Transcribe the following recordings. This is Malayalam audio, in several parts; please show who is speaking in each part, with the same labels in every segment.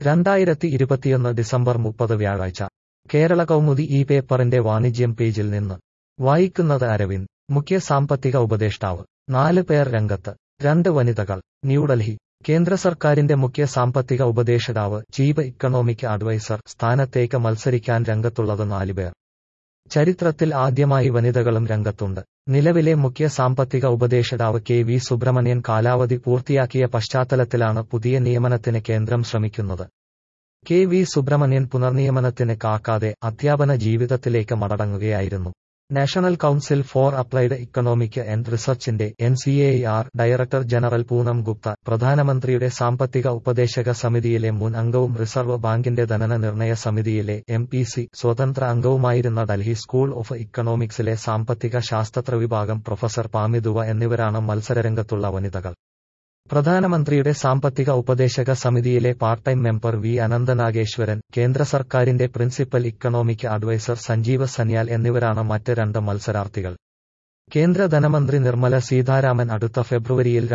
Speaker 1: 2021 ഡിസംബർ 30 വ്യാഴാഴ്ച കേരള കൗമുദി ഈ പേപ്പറിന്റെ വാണിജ്യം പേജിൽ നിന്ന് വായിക്കുന്നത് അരവിന്ദ്. മുഖ്യ സാമ്പത്തിക ഉപദേഷ്ടാവ് 4 പേർ രംഗത്ത്. 2 വനിതകൾ. ന്യൂഡൽഹി. കേന്ദ്ര സർക്കാരിന്റെ മുഖ്യ സാമ്പത്തിക ഉപദേഷ്ടാവ് ചീഫ് ഇക്കണോമിക് അഡ്വൈസർ സ്ഥാനത്തേക്ക് മത്സരിക്കാൻ രംഗത്തുള്ളത് 4 പേർ. ചരിത്രത്തിൽ ആദ്യമായി വനിതകളും രംഗത്തുണ്ട്. നിലവിലെ മുഖ്യ സാമ്പത്തിക ഉപദേഷ്ടാവ് കെ.വി. സുബ്രഹ്മണ്യൻ കാലാവധി പൂർത്തിയാക്കിയ പശ്ചാത്തലത്തിലാണ് പുതിയ നിയമനത്തിന് കേന്ദ്രം ശ്രമിക്കുന്നത്. കെ.വി. സുബ്രഹ്മണ്യൻ പുനർനിയമനത്തിന് കാക്കാതെ അധ്യാപന ജീവിതത്തിലേക്ക് മടങ്ങുകയായിരുന്നു. National Council for Applied Economic and റിസർച്ചിന്റെ NCAR director general Poonam Gupta, പ്രധാനമന്ത്രിയുടെ സാമ്പത്തിക ഉപദേശക സമിതിയിലെ മുൻ അംഗവും റിസർവ് ബാങ്കിന്റെ ധനന നിർണയ സമിതിയിലെ MPC സ്വതന്ത്ര അംഗവുമായിരുന്ന ഡൽഹി സ്കൂൾ ഓഫ് ഇക്കണോമിക്സിലെ സാമ്പത്തിക ശാസ്ത്ര വിഭാഗം പ്രൊഫസർ പാമി ദുവ എന്നിവരാണ് മത്സരരംഗത്തുള്ള വനിതകൾ. പ്രധാനമന്ത്രിയുടെ സാമ്പത്തിക ഉപദേശക സമിതിയിലെ part time member V Anantha Nageswaran, കേന്ദ്ര സർക്കാരിന്റെ principal economic adviser Sanjeev Sanyal എന്നിവരാണ് മറ്റ് 2 മത്സരാർത്ഥികൾ. കേന്ദ്ര ധനമന്ത്രി നിർമ്മല സീതാരാമൻ അടുത്ത ഫെബ്രുവരിയിൽ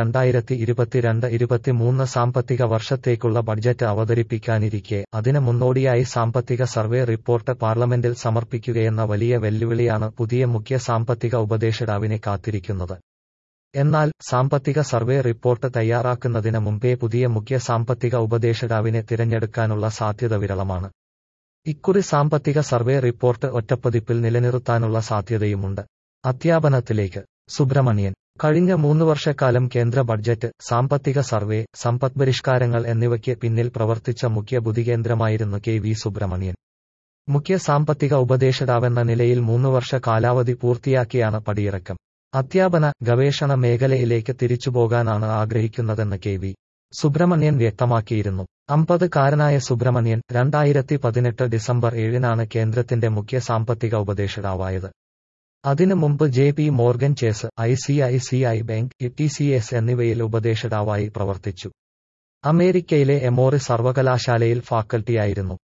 Speaker 1: 2022-23 സാമ്പത്തിക വർഷത്തേക്കുള്ള ബഡ്ജറ്റ് അവതരിപ്പിക്കാനിരിക്കെ അതിന് മുന്നോടിയായി സാമ്പത്തിക സർവേ റിപ്പോർട്ട് പാർലമെന്റിൽ സമർപ്പിക്കുകയെന്ന വലിയ വെല്ലുവിളിയാണ് പുതിയ മുഖ്യ സാമ്പത്തിക ഉപദേഷ്ടാവിനെ കാത്തിരിക്കുന്നത്. എന്നാൽ സാമ്പത്തിക സർവേ റിപ്പോർട്ട് തയ്യാറാക്കുന്നതിന് മുമ്പേ പുതിയ മുഖ്യ സാമ്പത്തിക ഉപദേഷ്ടാവിനെ തിരഞ്ഞെടുക്കാനുള്ള സാധ്യത വിരളമാണ്. ഇക്കുറി സാമ്പത്തിക സർവേ റിപ്പോർട്ട് ഒറ്റപ്പതിപ്പിൽ നിലനിർത്താനുള്ള സാധ്യതയുമുണ്ട്. അധ്യാപനത്തിലേക്ക്. സുബ്രഹ്മണ്യൻ. കഴിഞ്ഞ 3 വർഷക്കാലം കേന്ദ്ര ബഡ്ജറ്റ്, സാമ്പത്തിക സർവേ, സമ്പദ്പരിഷ്കാരങ്ങൾ എന്നിവയ്ക്ക് പിന്നിൽ പ്രവർത്തിച്ച മുഖ്യ ബുദ്ധികേന്ദ്രമായിരുന്നു കെ.വി. സുബ്രഹ്മണ്യൻ. മുഖ്യ സാമ്പത്തിക ഉപദേഷ്ടാവെന്ന നിലയിൽ 3 വർഷ കാലാവധി പൂർത്തിയാക്കിയാണ് പടിയിറക്കം. അധ്യാപന, ഗവേഷണ മേഖലയിലേക്ക് തിരിച്ചുപോകാനാണ് ആഗ്രഹിക്കുന്നതെന്ന് കെ.വി. സുബ്രഹ്മണ്യൻ വ്യക്തമാക്കിയിരുന്നു. 50-കാരനായ സുബ്രഹ്മണ്യൻ 2018 ഡിസംബർ 7-നാണ് കേന്ദ്രത്തിന്റെ മുഖ്യ സാമ്പത്തിക ഉപദേഷ്ടാവായത്. അതിനു മുമ്പ് JP Morgan Chase, ICICI bank, TCS എന്നിവയിൽ ഉപദേഷ്ടാവായി പ്രവർത്തിച്ചു. അമേരിക്കയിലെ എമോറി സർവകലാശാലയിൽ ഫാക്കൽറ്റിയായിരുന്നു.